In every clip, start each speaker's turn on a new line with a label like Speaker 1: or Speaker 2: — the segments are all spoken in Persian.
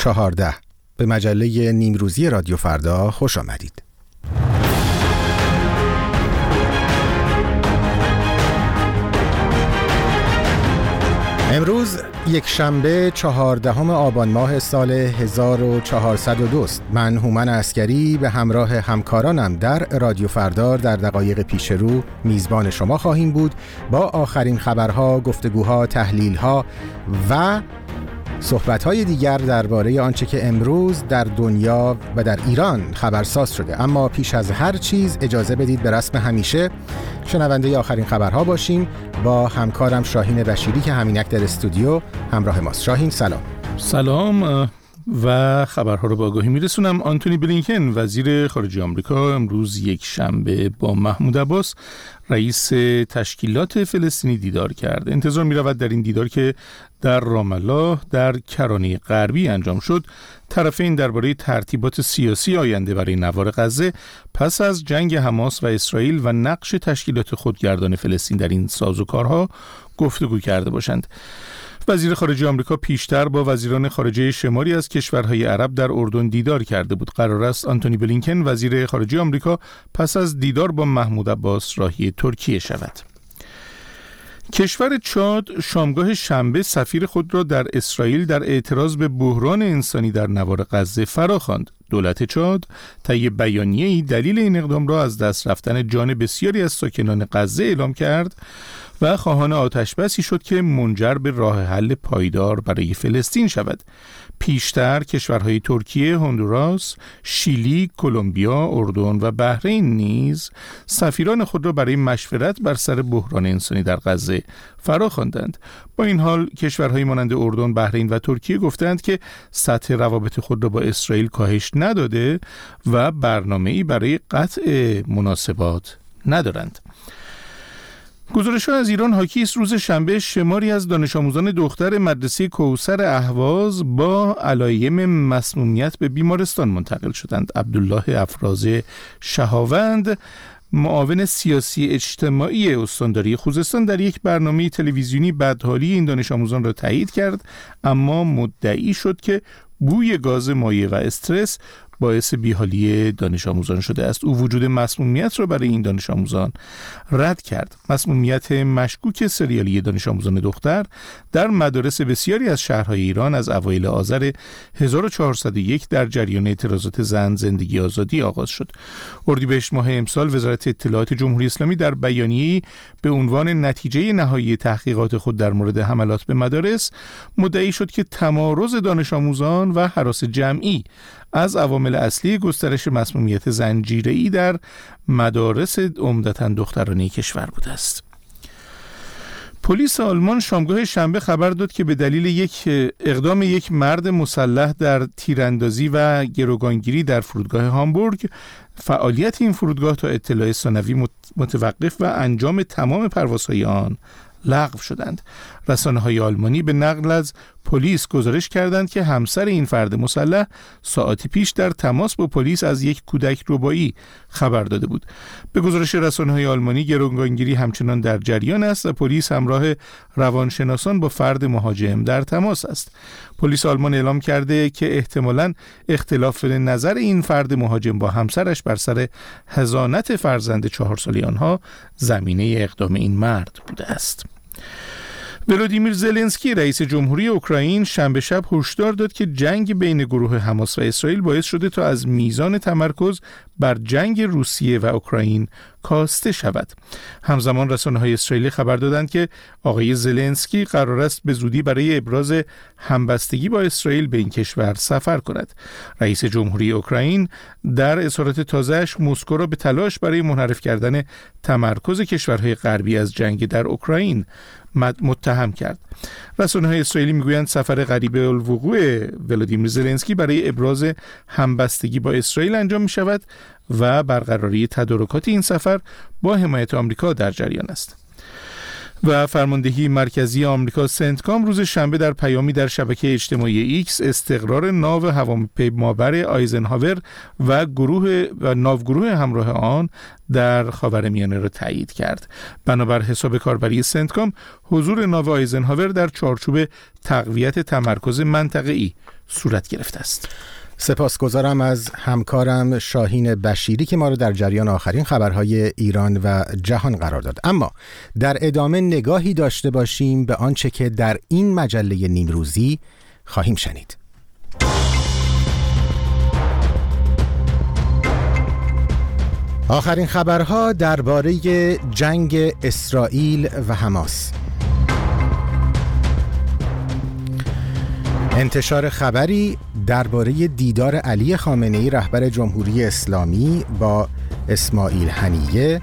Speaker 1: 14 به مجله نیمروزی رادیو فردا خوش آمدید. امروز یک شنبه 14 آبان ماه سال 1402 است. من هومن عسکری به همراه همکارانم در رادیو فردا در دقایق پیش رو میزبان شما خواهیم بود با آخرین خبرها، گفتگوها، تحلیلها و صحبت‌های دیگر درباره آنچه که امروز در دنیا و در ایران خبرساز شده. اما پیش از هر چیز اجازه بدید به رسم همیشه شنونده آخرین خبرها باشیم با همکارم شاهین بشیری که همینک در استودیو همراه ماست. شاهین سلام.
Speaker 2: سلام و خبرها رو با آگاهی میرسونم. آنتونی بلینکن وزیر خارجه آمریکا امروز یک شنبه با محمود عباس رئیس تشکیلات فلسطینی دیدار کرد. انتظار می رود در این دیدار که در رام الله در کرانه غربی انجام شد طرفین درباره ترتیبات سیاسی آینده برای نوار غزه پس از جنگ حماس و اسرائیل و نقش تشکیلات خودگردان فلسطین در این سازوکارها گفتگو کرده باشند. وزیر خارجه آمریکا پیشتر با وزیران خارجه شماری از کشورهای عرب در اردن دیدار کرده بود. قرار است آنتونی بلینکن وزیر خارجه آمریکا پس از دیدار با محمود عباس راهی ترکیه شود. کشور چاد شامگاه شنبه سفیر خود را در اسرائیل در اعتراض به بحران انسانی در نوار غزه فراخواند. دولت چاد طی بیانیه‌ای دلیل این اقدام را از دست رفتن جان بسیاری از ساکنان غزه اعلام کرد و خواهان آتشبسی شد که منجر به راه حل پایدار برای فلسطین شود. پیشتر کشورهای ترکیه، هندوراس، شیلی، کلمبیا، اردن و بحرین نیز سفیران خود را برای مشورت بر سر بحران انسانی در غزه فراخواندند. با این حال کشورهای مانند اردن، بحرین و ترکیه گفتند که سطح روابط خود را با اسرائیل کاهش نداده و برنامه‌ای برای قطع مناسبات ندارند. گزارش‌ها از ایران حاکی است روز شنبه شماری از دانش آموزان دختر مدرسه کوثر اهواز با علایم مسمومیت به بیمارستان منتقل شدند. عبدالله افراز شهاوند معاون سیاسی اجتماعی استانداری خوزستان در یک برنامه تلویزیونی بدحالی این دانش آموزان را تایید کرد، اما مدعی شد که بوی گاز مایع و استرس باعث بیحالی دانش آموزان شده است. او وجود مسمومیت را برای این دانش آموزان رد کرد. مسمومیت مشکوک سریالی دانش آموزان دختر در مدارس بسیاری از شهرهای ایران از اوایل آذر 1401 در جریان اعتراضات زن زندگی آزادی آغاز شد. اردیبهشت ماه امسال وزارت اطلاعات جمهوری اسلامی در بیانیه‌ای به عنوان نتیجه نهایی تحقیقات خود در مورد حملات به مدارس مدعی شد که تمارض دانش آموزان و هراس جمعی از عوامل اصلی گسترش مسمومیت زنجیره‌ای در مدارس عمدتاً دخترانه کشور بوده است. پلیس آلمان شامگاه شنبه خبر داد که به دلیل اقدام یک مرد مسلح در تیراندازی و گروگانگیری در فرودگاه هامبورگ فعالیت این فرودگاه تا اطلاع ثانوی متوقف و انجام تمام پروازهای آن لغو شدند. رسانه‌های آلمانی به نقل از پلیس گزارش کردند که همسر این فرد مسلح ساعتی پیش در تماس با پلیس از یک کودک ربایی خبر داده بود. به گزارش رسانه‌های آلمانی گروگانگیری همچنان در جریان است و پلیس همراه روانشناسان با فرد مهاجم در تماس است. پلیس آلمان اعلام کرده که احتمالاً اختلاف نظر این فرد مهاجم با همسرش بر سر حضانت فرزند 4 ساله آنها زمینه اقدام این مرد بوده است. ولودیمیر زلنسکی رئیس جمهوری اوکراین شنبه شب هشدار داد که جنگ بین گروه حماس و اسرائیل باعث شده تا از میزان تمرکز بر جنگ روسیه و اوکراین کاسته شود. همزمان رسانه‌های اسرائیلی خبر دادند که آقای زلنسکی قرار است به زودی برای ابراز همبستگی با اسرائیل به این کشور سفر کند. رئیس جمهوری اوکراین در اظهارات تازه‌اش مسکو را به تلاش برای منحرف کردن تمرکز کشورهای غربی از جنگ در اوکراین متهم کرد. رسانه‌های اسرائیلی میگویند سفر غریب الوقوع ولادیمیر زلنسکی برای ابراز همبستگی با اسرائیل انجام می شود و برقراری تدارکات این سفر با حمایت آمریکا در جریان است. و فرماندهی مرکزی آمریکا سنتکام روز شنبه در پیامی در شبکه اجتماعی ایکس استقرار ناو هواپیمابر آیزنهاور و ناوگروه همراه آن در خاورمیانه را تایید کرد. بنابر حساب کاربری سنتکام حضور ناو آیزنهاور در چارچوب تقویت تمرکز منطقه‌ای صورت گرفته است.
Speaker 1: سپاسگزارم از همکارم شاهین بشیری که ما رو در جریان آخرین خبرهای ایران و جهان قرار داد. اما در ادامه نگاهی داشته باشیم به آنچه که در این مجله نیمروزی خواهیم شنید. آخرین خبرها درباره جنگ اسرائیل و حماس. انتشار خبری درباره دیدار علی خامنه‌ای رهبر جمهوری اسلامی با اسماعیل هنیه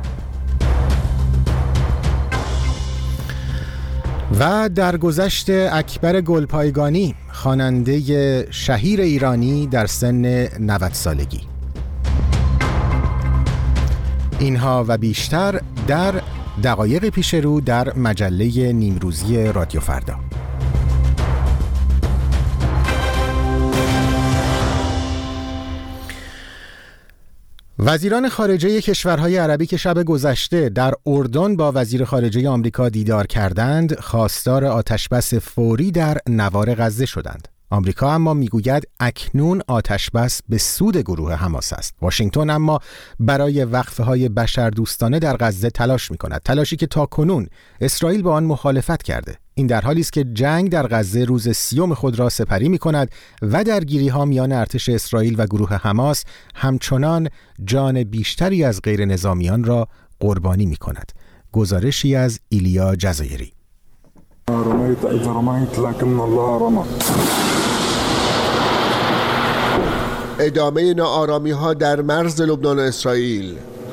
Speaker 1: و درگذشت اکبر گلپایگانی، خواننده شهیر ایرانی در سن 90 سالگی. اینها و بیشتر در دقایق پیش رو در مجله نیمروزی رادیو فردا. وزیران خارجه کشورهای عربی که شب گذشته در اردن با وزیر خارجه آمریکا دیدار کردند، خواستار آتشبس فوری در نوار غزه شدند. آمریکا اما میگوید اکنون آتشبس به سود گروه حماس است. واشنگتن اما برای وقفه‌های بشردوستانه در غزه تلاش می‌کند، تلاشی که تاکنون اسرائیل با آن مخالفت کرده. این در حالی است که جنگ در غزه روز 30 خود را سپری می‌کند و درگیری‌ها میان ارتش اسرائیل و گروه حماس همچنان جان بیشتری از غیر نظامیان را قربانی می‌کند. گزارشی از ایلیا جزایری.
Speaker 3: رميت إذا رميت لكن الله رمى.
Speaker 4: ادامه ناآرامی‌ها در مرز لبنان و اسرائیل.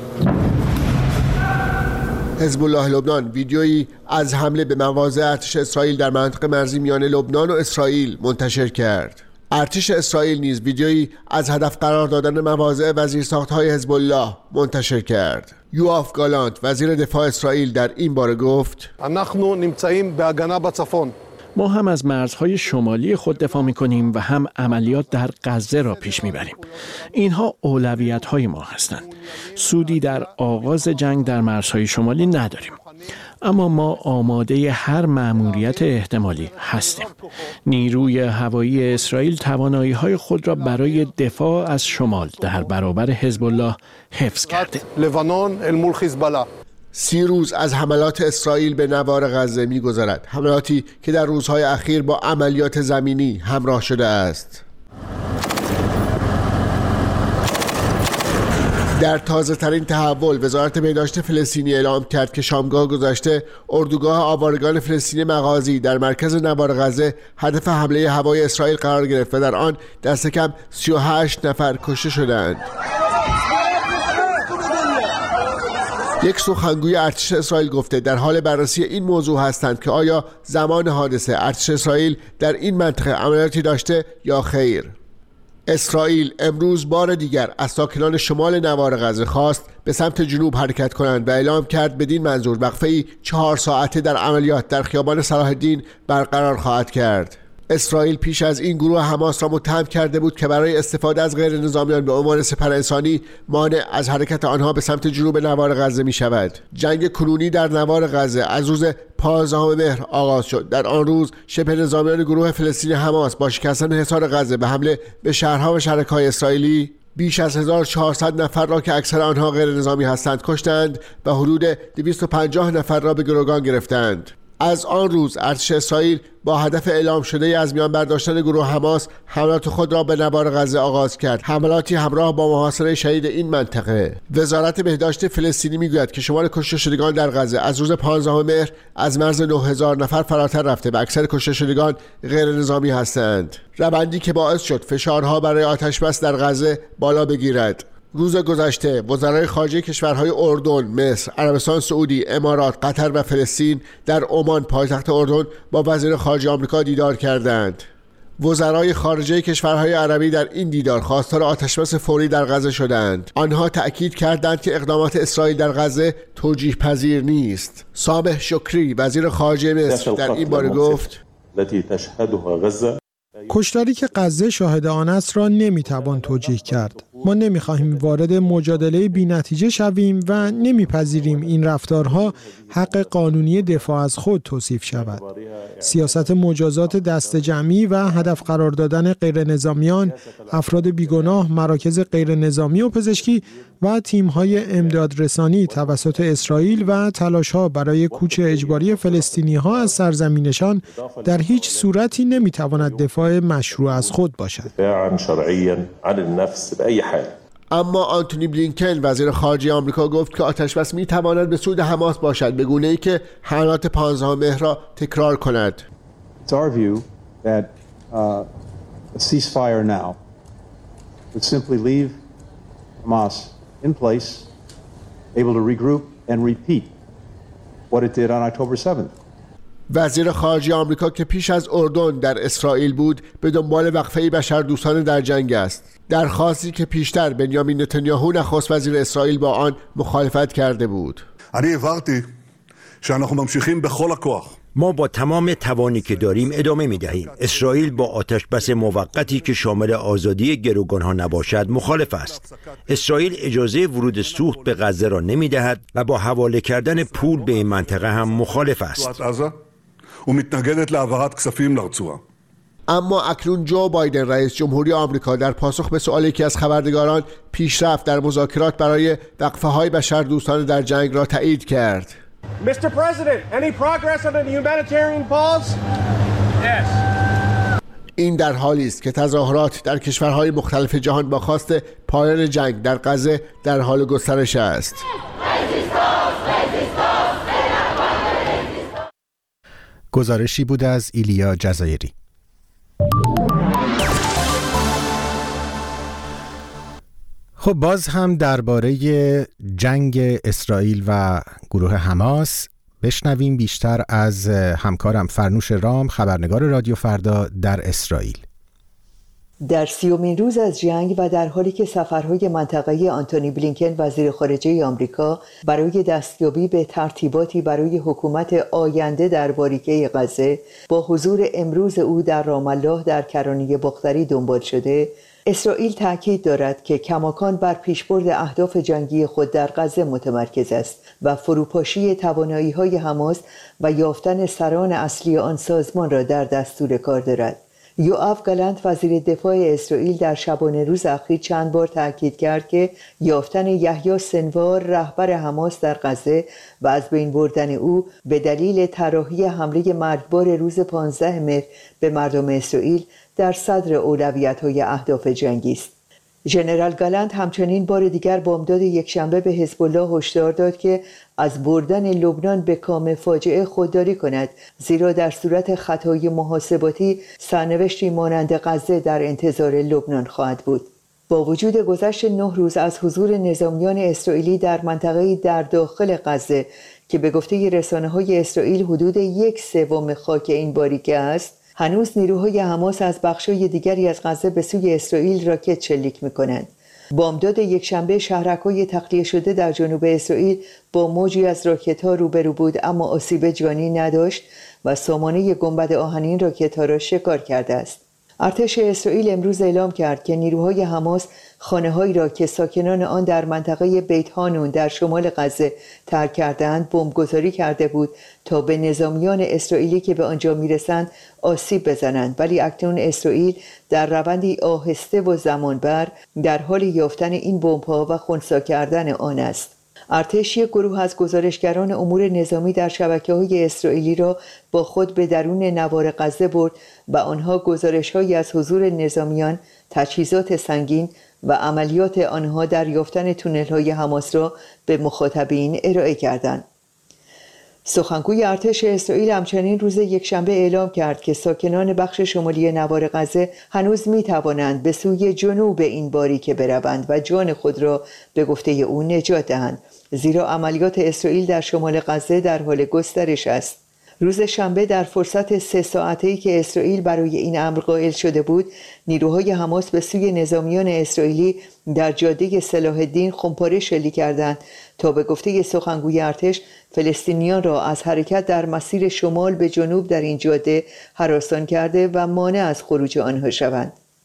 Speaker 4: حزب الله لبنان ویدیویی از حمله به مواضع ارتش اسرائیل در منطقه مرزی میان لبنان و اسرائیل منتشر کرد. ارتش اسرائیل نیز ویدیویی از هدف قرار دادن مواضع وزیرساخت‌های حزب الله منتشر کرد. یواف گالانت وزیر دفاع اسرائیل در این باره گفت:
Speaker 5: ما هم از مرزهای شمالی خود دفاع می‌کنیم و هم عملیات در غزه را پیش می‌بریم. اینها اولویت‌های ما هستند. سودی در آغاز جنگ در مرزهای شمالی نداریم. اما ما آماده هر مأموریت احتمالی هستیم. نیروی هوایی اسرائیل توانایی‌های خود را برای دفاع از شمال در برابر حزب الله حفظ کرده.
Speaker 4: 30 روز از حملات اسرائیل به نوار غزه می‌گذرد، حملاتی که در روزهای اخیر با عملیات زمینی همراه شده است. در تازه ترین تحول وزارت بهداشت فلسطینی اعلام کرد که شامگاه گذشته اردوگاه آوارگان فلسطینی مغازی در مرکز نوار غزه هدف حمله هوایی اسرائیل قرار گرفت و در آن دست کم 38 نفر کشته شدند. یک سخنگوی ارتش اسرائیل گفته در حال بررسی این موضوع هستند که آیا زمان حادثه ارتش اسرائیل در این منطقه عملیاتی داشته یا خیر. اسرائیل امروز بار دیگر از ساکنان شمال نوار غزه خواست به سمت جنوب حرکت کنند و اعلام کرد بدین منظور وقفه‌ای 4 ساعته در عملیات در خیابان صلاح الدین برقرار خواهد کرد. اسرائیل پیش از این گروه حماس را متهم کرده بود که برای استفاده از غیر نظامیان به عنوان سپر انسانی مانع از حرکت آنها به سمت جنوب نوار غزه می شود. جنگ کنونی در نوار غزه از روز 15 مهر آغاز شد. در آن روز شبه نظامیان گروه فلسطینی حماس با شکستن حصار غزه به حمله به شهرها و شهرک‌های اسرائیلی بیش از 1400 نفر را که اکثر آنها غیر نظامی هستند کشتند و حدود 250 نفر را به گروگان گرفتند. از آن روز ارتش اسرائیل با هدف اعلام شده از میان برداشتن گروه حماس حملات خود را به نوار غزه آغاز کرد، حملاتی همراه با محاصره شدید این منطقه. وزارت بهداشت فلسطینی میگوید که شمار کشته شدگان در غزه از روز 15 مهر از مرز 9000 نفر فراتر رفته و اکثر کشته شدگان غیر نظامی هستند، روندی که باعث شد فشارها برای آتشبس در غزه بالا بگیرد. روز گذشته وزرای خارجه کشورهای اردن، مصر، عربستان سعودی، امارات، قطر و فلسطین در عمان پایتخت اردن با وزیر خارجه آمریکا دیدار کردند. وزرای خارجه کشورهای عربی در این دیدار خواستار آتشبس فوری در غزه شدند. آنها تأکید کردند که اقدامات اسرائیل در غزه توجیه پذیر نیست. سامح شکری وزیر خارجه مصر در این باره گفت:
Speaker 6: کشتاری که غزه شاهد آن است را نمیتوان توجیه کرد. ما نمی‌خواهیم وارد مجادله بی‌نتیجه شویم و نمی‌پذیریم این رفتارها حق قانونی دفاع از خود توصیف شود. سیاست مجازات دست جمعی و هدف قرار دادن غیرنظامیان، افراد بیگناه، مراکز غیرنظامی و پزشکی و تیم‌های امدادرسانی توسط اسرائیل و تلاش‌ها برای کوچ اجباری فلسطینی‌ها از سرزمینشان در هیچ صورتی نمی‌تواند دفاع مشروع از خود باشد.
Speaker 4: اما آنتونی بلینکن وزیر خارجه آمریکا گفت که آتشبس می‌تواند به سود حماس باشد به گونه‌ای که حملات 15 مهر را تکرار کند.
Speaker 7: It's our view that a ceasefire now would simply leave Hamas in place, able to regroup and repeat what it did on October 7th.
Speaker 4: وزیر خارجه آمریکا که پیش از اردن در اسرائیل بود به دنبال وقفه بشردوستانه در جنگ است. درخواستی که پیشتر بنیامین نتانیاهو نخست وزیر اسرائیل با آن مخالفت کرده بود.
Speaker 8: ما با تمام توانی که داریم ادامه می‌دهیم. اسرائیل با آتشبس موقتی که شامل آزادی گروگان‌ها نباشد مخالف است. اسرائیل اجازه ورود سوخت به غزه را نمی‌دهد و با حواله کردن پول به این منطقه هم مخالف است.
Speaker 4: اما اکنون جو بایدن رئیس جمهوری آمریکا در پاسخ به سؤال یکی از خبرنگاران پیشرفت در مذاکرات برای وقفه‌های بشردوستانه در جنگ را تایید کرد.
Speaker 9: Mr. President, any progress on the humanitarian pause? Yes.
Speaker 4: این در حالی است که تظاهرات در کشورهای مختلف جهان با خواست پایان جنگ در غزه در حال گسترش است.
Speaker 1: گزارشی بود از ایلیا جزایری. خب باز هم درباره جنگ اسرائیل و گروه حماس بشنویم بیشتر از همکارم فرنوش رام، خبرنگار رادیو فردا در اسرائیل.
Speaker 10: در 30مین روز از جنگ و در حالی که سفرهای منطقه‌ای آنتونی بلینکن وزیر خارجه آمریکا برای دستیابی به ترتیباتی برای حکومت آینده در باریکه غزه با حضور امروز او در رام الله در کرانه بختری دنبال شده، اسرائیل تاکید دارد که کماکان بر پیشبرد اهداف جنگی خود در غزه متمرکز است و فروپاشی توانایی‌های حماس و یافتن سران اصلی آن سازمان را در دستور کار دارد. یوآف گالانت وزیر دفاع اسرائیل در شبانه روز اخیر چند بار تاکید کرد که یافتن یحیی سنوار رهبر حماس در غزه و از بین بردن او به دلیل طراحی حمله مرگبار روز 15 مهر به مردم اسرائیل در صدر اولویت‌های اهداف جنگی است. ژنرال گالانت همچنین بار دیگر بامداد یکشنبه به حزب الله هشدار داد که از بردن لبنان به کام فاجعه خودداری کند، زیرا در صورت خطای محاسباتی سرنوشتی مانند غزه در انتظار لبنان خواهد بود. با وجود گذشت 9 روز از حضور نظامیان اسرائیلی در منطقه‌ای در داخل غزه که به گفته رسانه‌های اسرائیل حدود 1/3 خاک این باریکه است، هنوز نیروهای حماس از بخش‌های دیگری از غزه به سوی اسرائیل راکت شلیک می‌کنند. بامداد یکشنبه شهرک‌های تخلیه شده در جنوب اسرائیل با موجی از راکت‌ها روبرو بود، اما آسیب جانی نداشت و سامانه گنبد آهنین راکت‌ها را شکار کرده است. ارتش اسرائیل امروز اعلام کرد که نیروهای حماس خانه‌هایی را که ساکنان آن در منطقه بیت هانون در شمال غزه ترک کردند بمبگذاری کرده بود تا به نظامیان اسرائیلی که به آنجا میرسند آسیب بزنند، ولی اکنون اسرائیل در روندی آهسته و زمانبر در حال یافتن این بمب‌ها و خنثی کردن آن است. ارتش یک گروه از گزارشگران امور نظامی در شبکه‌های اسرائیلی را با خود به درون نوار غزه برد و آنها گزارش‌هایی از حضور نظامیان، تجهیزات سنگین و عملیات آنها در یافتن تونل‌های حماس را به مخاطبین ارائه کردند. سخنگوی ارتش اسرائیل همچنین روز یکشنبه اعلام کرد که ساکنان بخش شمالی نوار غزه هنوز می‌توانند به سوی جنوب این باریکه بروند و جان خود را به گفته او نجات دهند، زیرا عملیات اسرائیل در شمال غزه در حال گسترش است. روز شنبه در فرصت 3 ساعته‌ای که اسرائیل برای این امر قائل شده بود، نیروهای حماس به سوی نظامیان اسرائیلی در جاده صلاح الدین خمپاره شلیک کردند تا به گفته سخنگوی ارتش فلسطینیان را از حرکت در مسیر شمال به جنوب در این جاده هراسان کرده و مانع از خروج آنها شوند.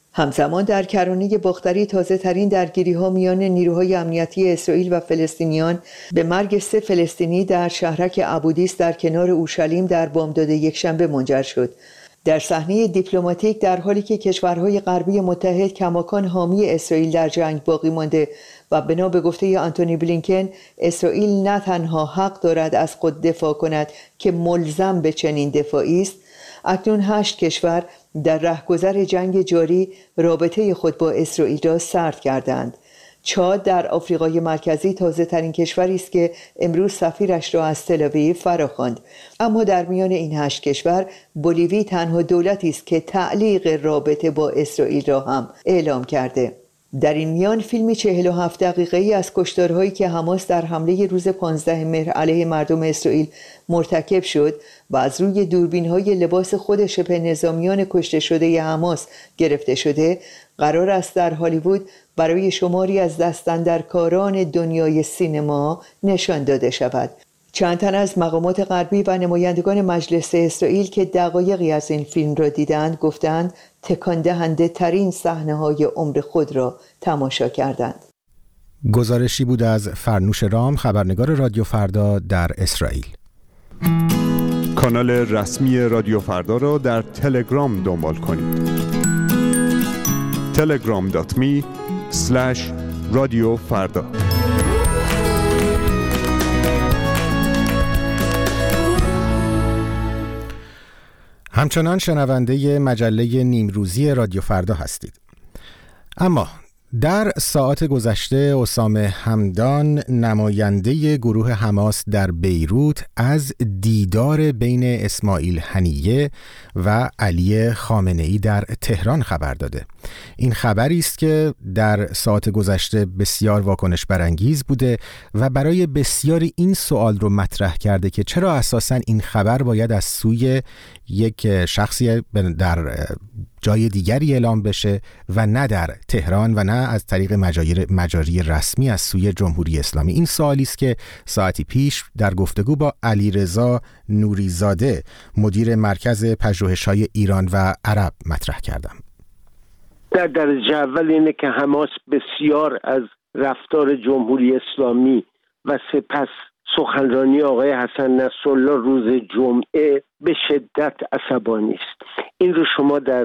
Speaker 10: همزمان در کرانه باختری تازه ترین درگیری ها میان نیروهای امنیتی اسرائیل و فلسطینیان به مرگ 3 فلسطینی در شهرک ابودیس در کنار اورشلیم در بامداد یکشنبه منجر شد. در صحنه دیپلماتیک در حالی که کشورهای غربی متحد کماکان حامی اسرائیل در جنگ باقی مانده و بنا به گفته آنتونی بلینکن اسرائیل نه تنها حق دارد از خود دفاع کند که ملزم به چنین دفاعی است، اکنون 8 کشور در رهگذر جنگ جاری رابطه خود با اسرائیل را سرد کردند. چاد در آفریقای مرکزی تازه ترین کشوری است که امروز سفیرش را از تل‌آویو فراخواند. اما در میان این 8 کشور بولیوی تنها دولتی است که تعلیق رابطه با اسرائیل را هم اعلام کرده. در این میان فیلمی 47 دقیقه‌ای از کشتارهایی که حماس در حمله روز 15 مهر علیه مردم اسرائیل مرتکب شد و از روی دوربین‌های لباس خود شبه نظامیان کشته شده حماس گرفته شده، قرار است در هالیوود برای شماری از دستاندرکاران دنیای سینما نشان داده شود. چند تن از مقامات غربی و نمایندگان مجلس اسرائیل که دقایقی از این فیلم را دیدند گفتند تکان دهنده ترین صحنه‌های عمر خود را تماشا کردند.
Speaker 1: گزارشی بود از فرنوش رام، خبرنگار رادیو فردا در اسرائیل.
Speaker 11: کانال رسمی رادیو فردا را در تلگرام دنبال کنید. telegram.me/رادیو فردا.
Speaker 1: همچنان شنونده مجله نیمروزی رادیو فردا هستید. اما در ساعات گذشته اسامه همدان، نماینده گروه حماس در بیروت، از دیدار بین اسماعیل هنیه و علی خامنه‌ای در تهران خبر داده. این خبری است که در ساعات گذشته بسیار واکنش برانگیز بوده و برای بسیاری این سوال رو مطرح کرده که چرا اساساً این خبر باید از سوی یک شخصی در جای دیگری اعلام بشه و نه در تهران و نه از طریق مجاری رسمی از سوی جمهوری اسلامی. این سوالی است که ساعتی پیش در گفتگو با علیرضا نوریزاده، مدیر مرکز پژوهش‌های ایران و عرب، مطرح کردم.
Speaker 12: در درجه اول اینه که حماس بسیار از رفتار جمهوری اسلامی و سپس سخنرانی آقای حسن نصرالله روز جمعه به شدت عصبانی است. این رو شما در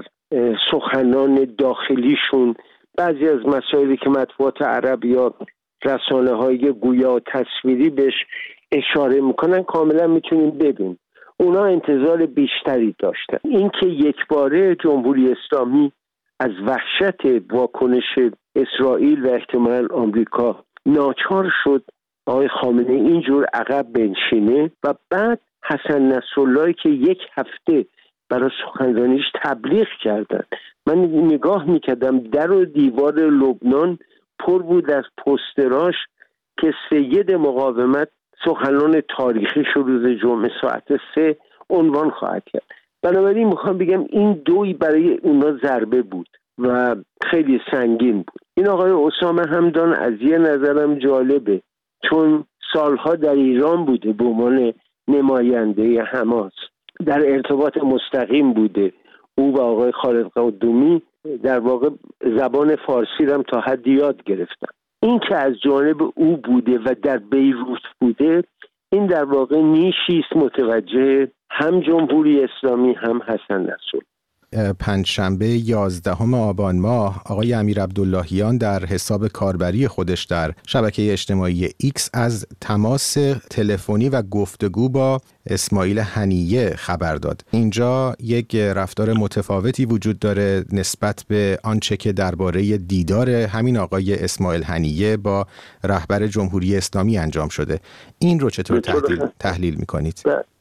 Speaker 12: سخنان داخلیشون بعضی از مسائلی که مطبوعات عرب یا رسانه‌های گویا تصویری بهش اشاره میکنن کاملا میتونیم ببینیم. اونا انتظار بیشتری داشتن. اینکه یک باره جمهوری اسلامی از وحشت واکنش اسرائیل و احتمالاً آمریکا ناچار شد آقای خامنه اینجور عقب بنشینه و بعد حسن نصرالله که یک هفته برای سخنرانیش تبلیغ کردن. من نگاه میکردم در و دیوار لبنان پر بود از پوستراش که سید مقاومت سخنران تاریخی شو روز جمعه ساعت 3 عنوان خواهد کرد. بنابراین میخوام بگم این دوی برای اونا ضربه بود و خیلی سنگین بود. این آقای اسامه همدان از یه نظرم جالبه، چون سالها در ایران بوده به عنوان نماینده حماس، در ارتباط مستقیم بوده. او و آقای خالد قدومی در واقع زبان فارسی هم تا حدی یاد گرفتن. این که از جانب او بوده و در بیروت بوده، این در واقع نیشی است متوجه هم جمهوری اسلامی هم حسن نصرالله.
Speaker 1: پنجشنبه 11 آبان ماه آقای امیر عبداللهیان در حساب کاربری خودش در شبکه اجتماعی ایکس از تماس تلفنی و گفتگو با اسماعیل هنیه خبر داد. اینجا یک رفتار متفاوتی وجود داره نسبت به آنچه که درباره دیدار همین آقای اسماعیل هنیه با رهبر جمهوری اسلامی انجام شده. این رو چطور تحلیل می‌کنید؟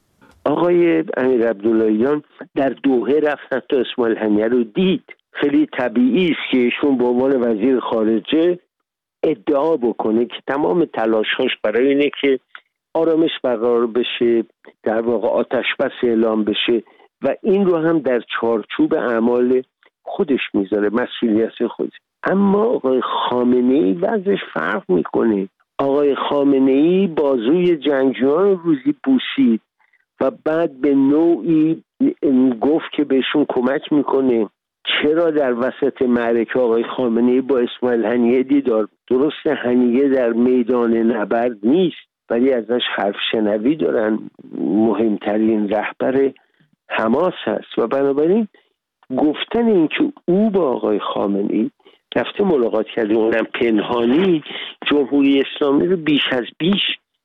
Speaker 12: آقای امیر عبداللهیان در دوحه رفتن تا اسماعیل هنیه رو دید. خیلی طبیعی است که ایشون به عنوان وزیر خارجه ادعا بکنه که تمام تلاش‌هاش برای اینه که آرامش برقرار بشه، در واقع آتش بس اعلام بشه و این رو هم در چارچوب اعمال خودش میذاره، مسئولیت خودش. اما آقای خامنه‌ای وضعش فرق میکنه. آقای خامنه‌ای بازوی جنگجویان روزی بوسید و بعد به نوعی گفت که بهشون کمک میکنه چرا در وسط معرکه آقای خامنه‌ای با اسماعیل هنیه دیدار؟ درست هنیه در میدان نبرد نیست ولی ازش حرف شنوی دارن، مهمترین رهبر حماس هست و بنابراین گفتن این که او با آقای خامنه‌ای رفته ملاقات کرده اونم پنهانی، جمهوری اسلامی رو بیش از بیش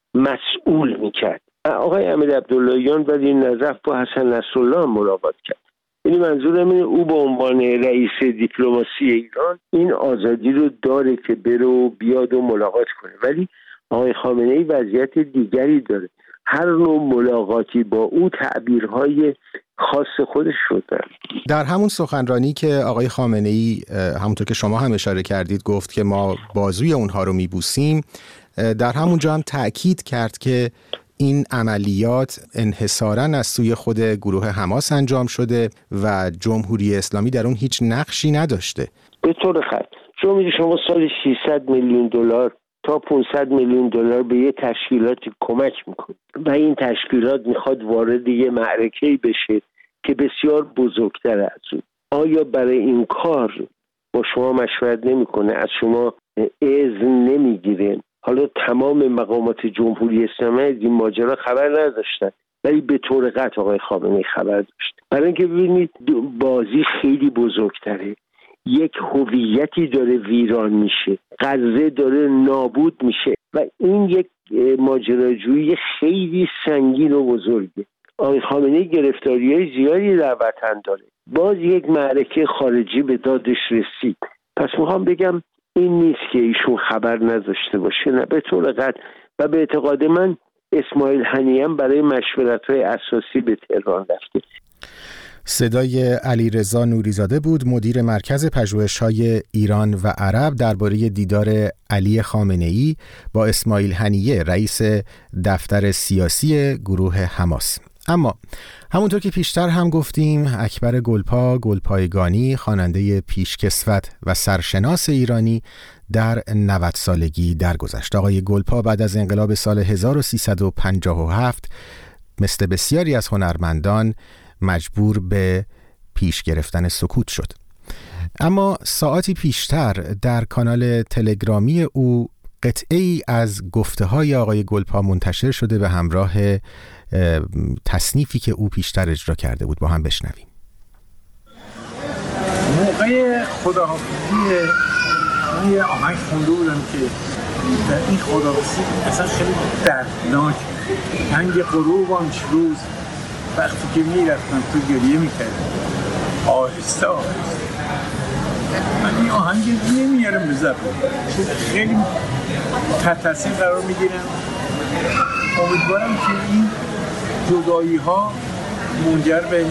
Speaker 12: مسئول میکرد. آقای امیر عبداللهیان بعد این رفت با حسن نصرالله ملاقات کرد. یعنی منظورم اینه او به عنوان رئیس دیپلماسی ایران این آزادی رو داره که بره و بیاد و ملاقات کنه، ولی آقای خامنه‌ای وضعیت دیگری داره. هر نوع ملاقاتی با او تعبیرهای خاص خودش رو داره.
Speaker 1: در همون سخنرانی که آقای خامنه‌ای همونطور که شما هم اشاره کردید گفت که ما بازوی اونها رو میبوسیم، در همونجا هم تأکید کرد که این عملیات انحصاراً از سوی خود گروه حماس انجام شده و جمهوری اسلامی در اون هیچ نقشی نداشته.
Speaker 12: به طور خط شما سال 600 میلیون دلار تا 500 میلیون دلار به یه تشکیلاتی کمک میکنه و این تشکیلات میخواد وارد یه معرکه‌ای بشه که بسیار بزرگتر از اون. آیا برای این کار با شما مشورت نمیکنه؟ از شما اذن نمیگیره؟ حالا تمام مقامات جمهوری اسلامی از این ماجرا خبر نداشتن ولی به طور قطع آقای خامنه‌ای خبر داشت. برای اینکه ببینید بازی خیلی بزرگتره، یک هویتی داره ویران میشه، غزه داره نابود میشه و این یک ماجراجویی خیلی سنگین و بزرگه. آقای خامنه‌ای گرفتاری‌های زیادی در وطن داره، باز یک معرکه خارجی به دادش رسید. پس میخوام بگم این نیست که ایشون خبر نداشته باشه، نه، به طور قطع. و به اعتقاد من اسماعیل هنیه هم برای مشورت‌های اساسی به تهران رفته.
Speaker 1: صدای علیرضا نوریزاده بود، مدیر مرکز پژوهش‌های ایران و عرب درباره دیدار علی خامنه‌ای با اسماعیل هنیه رئیس دفتر سیاسی گروه حماس. اما همونطور که پیشتر هم گفتیم اکبر گلپایگانی خواننده پیشکسوت و سرشناس ایرانی در 90 سالگی درگذشت. آقای گلپا بعد از انقلاب سال 1357 مثل بسیاری از هنرمندان مجبور به پیش گرفتن سکوت شد. اما ساعتی پیشتر در کانال تلگرامی او قطعه‌ای از گفته‌های آقای گلپا منتشر شده به همراه تصنیفی که او پیشتر اجرا کرده بود. با هم بشنویم.
Speaker 13: موقع خداحافظی من یه آهنگ خونده بودم که در این خداحافظی اصلا خیلی دردناک، هنگ غروب آن روز وقتی که میرفتم تو گریه میکردم آهسته آهسته. من این آهنگ نمیارم به زبان، خیلی تحت تاثیر قرار میگیرم. امیدوارم که این جدایی ها منجر به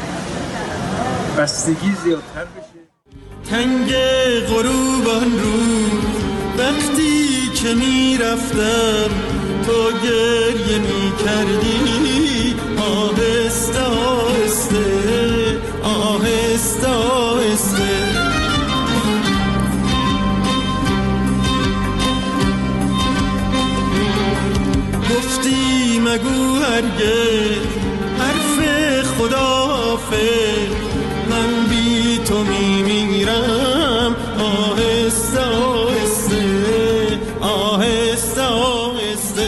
Speaker 13: بستگی زیادتر بشه.
Speaker 14: تنگ غروبان روز وقتی که میرفتم تو گریه میکردی آهسته آهسته آهسته آهسته. گفتی مگو هرگز حرف خداحافظ، من بی تو میمیرم آهسته آهسته آهسته آهسته.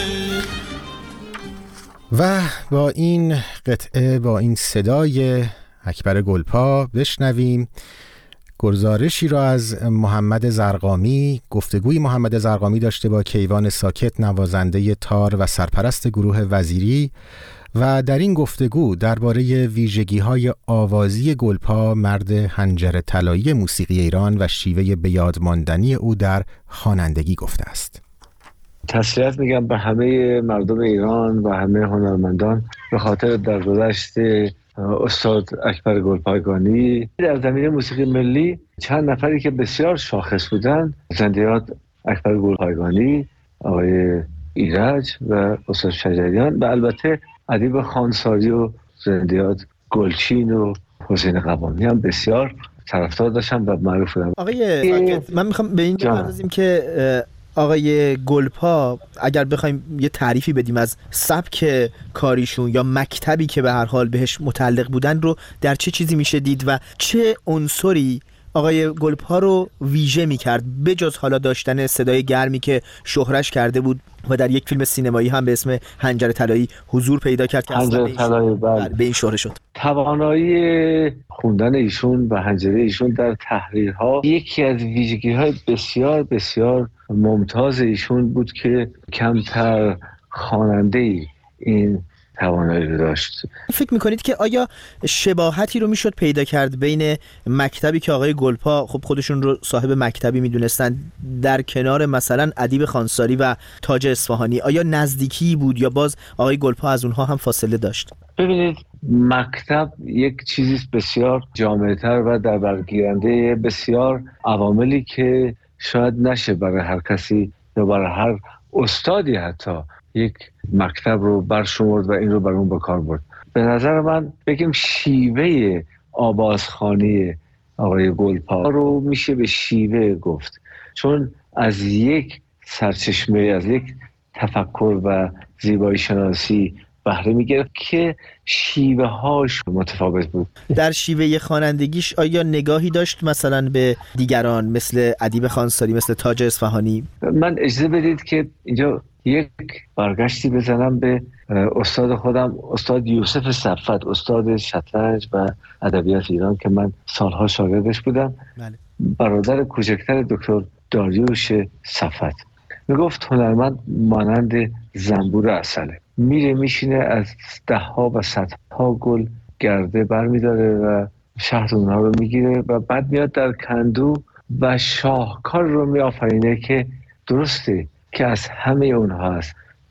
Speaker 1: و با این قطعه، با این صدای اکبر گلپا بشنویم گزارشی را از محمد زرقامی، گفتگوی محمد زرقامی داشته با کیوان ساکت، نوازنده تار و سرپرست گروه وزیری، و در این گفتگو درباره ویژگی‌های آوازی گلپا، مرد حنجره طلایی موسیقی ایران و شیوه به یاد ماندنی او در خوانندگی گفته است.
Speaker 15: تسلیت میگم به همه مردم ایران و همه هنرمندان به خاطر درگذشت استاد اکبر گلپایگانی. در زمینه موسیقی ملی چند نفری که بسیار شاخص بودند، زندیات اکبر گلپایگانی، آقای ایرج و استاد شجریان و البته ادیب خانساری و زندیات گلچین و حسین قوامی هم بسیار طرفدار داشتن و معروف بودن.
Speaker 16: آقای ساکت، من میخوام به این بپردازیم که آقای گلپا اگر بخوایم یه تعریفی بدیم از سبک کاریشون یا مکتبی که به هر حال بهش متعلق بودن رو در چه چیزی میشه دید و چه عنصری آقای گلپا رو ویژه میکرد بجز حالا داشتن صدای گرمی که شهرش کرده بود و در یک فیلم سینمایی هم به اسم حنجره طلایی حضور پیدا کرد که
Speaker 15: حنجره طلایی
Speaker 16: به این شهره شد.
Speaker 15: توانایی خوندن ایشون و حنجره ایشون در تحریرها یکی از ویژگی‌های بسیار بسیار ممتاز ایشون بود که کمتر خواننده‌ای این توانایی رو داشت.
Speaker 16: فکر میکنید که آیا شباهتی رو میشد پیدا کرد بین مکتبی که آقای گلپا خب خودشون رو صاحب مکتبی میدونستن در کنار مثلا ادیب خانساری و تاج اصفهانی، آیا نزدیکی بود یا باز آقای گلپا از اونها هم فاصله داشت؟
Speaker 15: ببینید مکتب یک چیزی بسیار جامع‌تر و در برگیرنده بسیار عواملی که شاید نشه برای هر کسی یا برای هر استادی حتی یک مکتب رو برشمرد و این رو بر اون به کار برد. به نظر من بگیم شیوه آوازخوانی آقای گلپا رو میشه به شیوه گفت، چون از یک سرچشمه، از یک تفکر و زیبایی شناسی بهره میگرفت که شیوه هاش متفاوت بود.
Speaker 16: در شیوه خوانندگیش آیا نگاهی داشت مثلا به دیگران مثل ادیب خانساری، مثل تاج اصفهانی؟
Speaker 15: من اجازه بدید که اینجا یک برگشتی بزنم به استاد خودم، استاد یوسف صفت، استاد شطرنج و ادبیات ایران که من سالها شاگردش بودم.
Speaker 16: بله.
Speaker 15: برادر کوچکتر دکتر داریوش صفت میگفت هنرمند مانند زنبور عسله، میره میشینه از دهها و صدها گل گرده برمیداره و شهد اونها رو میگیره و بعد میاد در کندو و شاهکار رو میآفرینه که درسته که از همه اونها هست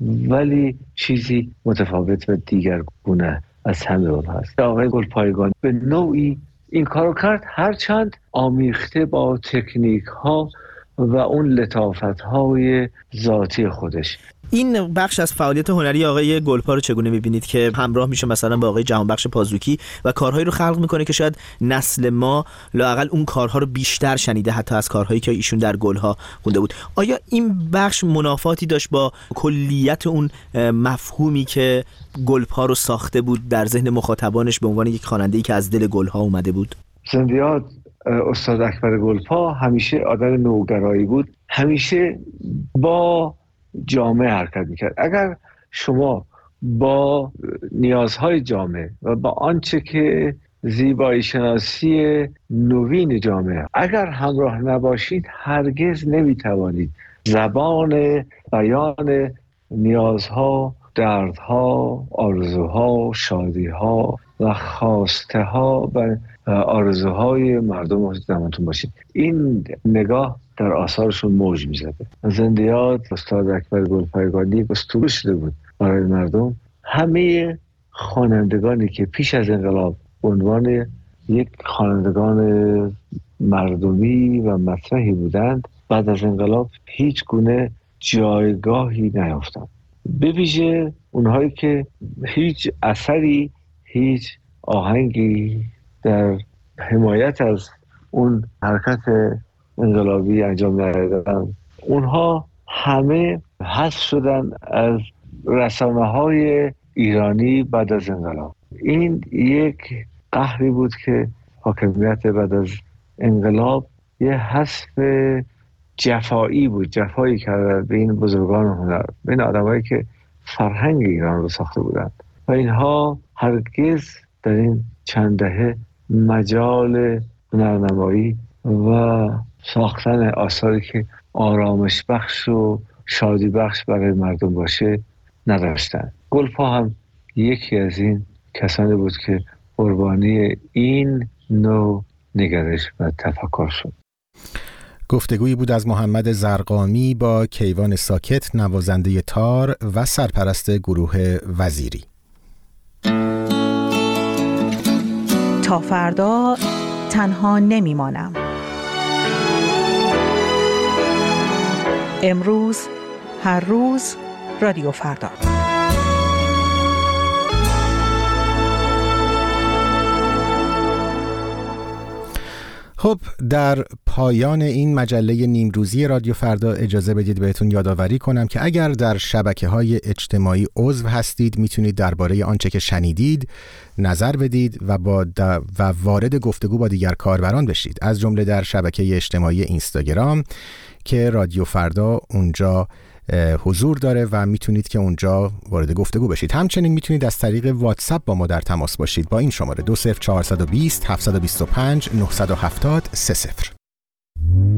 Speaker 15: ولی چیزی متفاوت و دیگرگونه از همه اونها هست. آقای گلپایگانی به نوعی این کارو کرد، هرچند آمیخته با تکنیک ها و اون لطافت های ذاتی خودش.
Speaker 16: این بخش از فعالیت هنری آقای گلپا رو چگونه می‌بینید که همراه میشه مثلا با آقای جهانبخش پازوکی و کارهایی رو خلق میکنه که شاید نسل ما لااقل اون کارها رو بیشتر شنیده حتی از کارهایی که ایشون در گلها خونده بود؟ آیا این بخش منافاتی داشت با کلیت اون مفهومی که گلپا رو ساخته بود در ذهن مخاطبانش به عنوان یک خواننده‌ای که از دل گلها اومده بود؟
Speaker 15: زندیات استاد اکبر گلپا همیشه آدم نوگرایی بود، همیشه با جامعه حرکت میکرد. اگر شما با نیازهای جامعه و با آنچه که زیبایی شناسی نوین جامعه اگر همراه نباشید هرگز نمیتوانید زبان بیان نیازها، دردها، آرزوها، شادیها و خواسته ها و آرزوهای مردم زمانتون باشید. این نگاه در آثارشون موج میزده. زندیات استاد اکبر گلپایگانی اسطوره شده بود برای مردم. همه خوانندگانی که پیش از انقلاب به عنوان یک خوانندگان مردمی و مطرحی بودند بعد از انقلاب هیچ گونه جایگاهی نیافتند، به ویژه اونهایی که هیچ اثری، هیچ آهنگی در حمایت از اون حرکت انقلابی انجام ندادن. اونها همه حذف شدن از رسانه‌های ایرانی بعد از انقلاب. این یک قهری بود که حاکمیت بعد از انقلاب یه حذف جفایی بود، جفایی کرد به این بزرگان هنر، به این آدمایی که فرهنگ ایران رو ساخته بودند و اینها هرگز در این چند دهه مجال هنرنمایی و ساختن آثاری که آرامش بخش و شادی بخش برای مردم باشه نداشتن. گلپا هم یکی از این کسانی بود که قربانی این نوع نگرش و تفکر شد.
Speaker 1: گفتگویی بود از محمد زرقامی با کیوان ساکت، نوازنده تار و سرپرست گروه وزیری.
Speaker 17: تا فردا تنها نمیمانم. امروز، هر روز، رادیو فردا.
Speaker 1: خب در پایان این مجله نیمروزی رادیو فردا اجازه بدید بهتون یادآوری کنم که اگر در شبکه‌های اجتماعی عضو هستید میتونید درباره آنچه که شنیدید نظر بدید و وارد گفتگو با دیگر کاربران بشید، از جمله در شبکه اجتماعی اینستاگرام که رادیو فردا اونجا حضور داره و میتونید که اونجا وارد گفتگو بشید. همچنین میتونید از طریق واتساپ با ما در تماس باشید با این شماره 20420 725 970 30.